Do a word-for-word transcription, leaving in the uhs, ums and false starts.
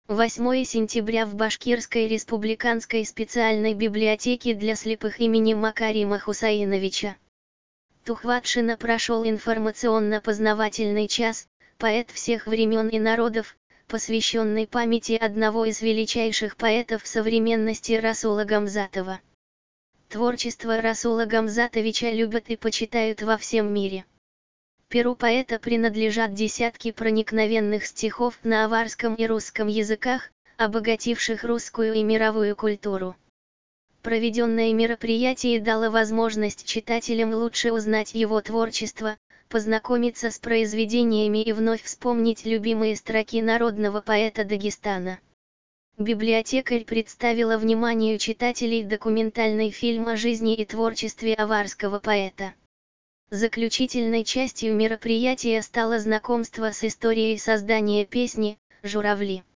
восьмое сентября в Башкирской республиканской специальной библиотеке для слепых имени Макарима Хусаиновича Тухватшина прошел информационно-познавательный час, поэт всех времен и народов, посвященный памяти одного из величайших поэтов современности Расула Гамзатова. Творчество Расула Гамзатовича любят и почитают во всем мире. Перу поэта принадлежат десятки проникновенных стихов на аварском и русском языках, обогативших русскую и мировую культуру. Проведенное мероприятие дало возможность читателям лучше узнать его творчество, познакомиться с произведениями и вновь вспомнить любимые строки народного поэта Дагестана. Библиотекарь представила вниманию читателей документальный фильм о жизни и творчестве аварского поэта. Заключительной частью мероприятия стало знакомство с историей создания песни «Журавли».